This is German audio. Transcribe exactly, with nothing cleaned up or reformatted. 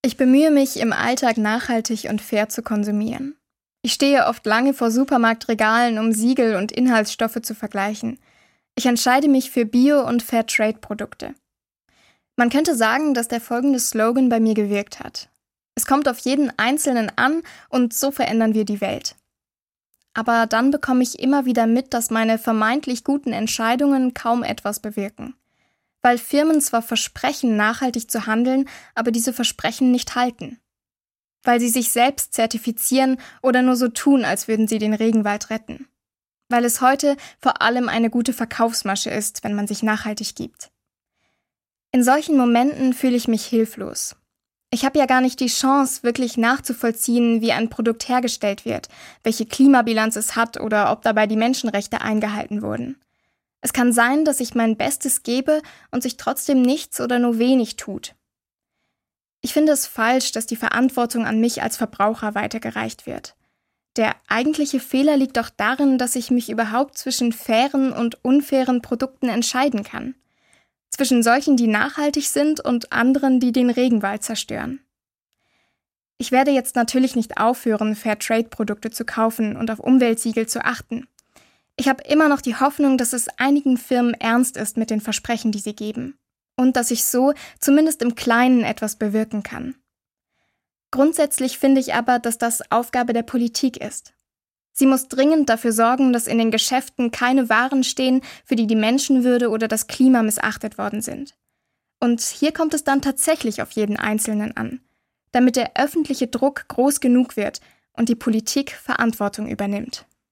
Ich bemühe mich, im Alltag nachhaltig und fair zu konsumieren. Ich stehe oft lange vor Supermarktregalen, um Siegel und Inhaltsstoffe zu vergleichen. Ich entscheide mich für Bio- und Fairtrade-Produkte. Man könnte sagen, dass der folgende Slogan bei mir gewirkt hat: Es kommt auf jeden Einzelnen an und so verändern wir die Welt. Aber dann bekomme ich immer wieder mit, dass meine vermeintlich guten Entscheidungen kaum etwas bewirken. Weil Firmen zwar versprechen, nachhaltig zu handeln, aber diese Versprechen nicht halten. Weil sie sich selbst zertifizieren oder nur so tun, als würden sie den Regenwald retten. Weil es heute vor allem eine gute Verkaufsmasche ist, wenn man sich nachhaltig gibt. In solchen Momenten fühle ich mich hilflos. Ich habe ja gar nicht die Chance, wirklich nachzuvollziehen, wie ein Produkt hergestellt wird, welche Klimabilanz es hat oder ob dabei die Menschenrechte eingehalten wurden. Es kann sein, dass ich mein Bestes gebe und sich trotzdem nichts oder nur wenig tut. Ich finde es falsch, dass die Verantwortung an mich als Verbraucher weitergereicht wird. Der eigentliche Fehler liegt doch darin, dass ich mich überhaupt zwischen fairen und unfairen Produkten entscheiden kann. Zwischen solchen, die nachhaltig sind, und anderen, die den Regenwald zerstören. Ich werde jetzt natürlich nicht aufhören, Fairtrade-Produkte zu kaufen und auf Umweltsiegel zu achten. Ich habe immer noch die Hoffnung, dass es einigen Firmen ernst ist mit den Versprechen, die sie geben. Und dass ich so zumindest im Kleinen etwas bewirken kann. Grundsätzlich finde ich aber, dass das Aufgabe der Politik ist. Sie muss dringend dafür sorgen, dass in den Geschäften keine Waren stehen, für die die Menschenwürde oder das Klima missachtet worden sind. Und hier kommt es dann tatsächlich auf jeden Einzelnen an, damit der öffentliche Druck groß genug wird und die Politik Verantwortung übernimmt.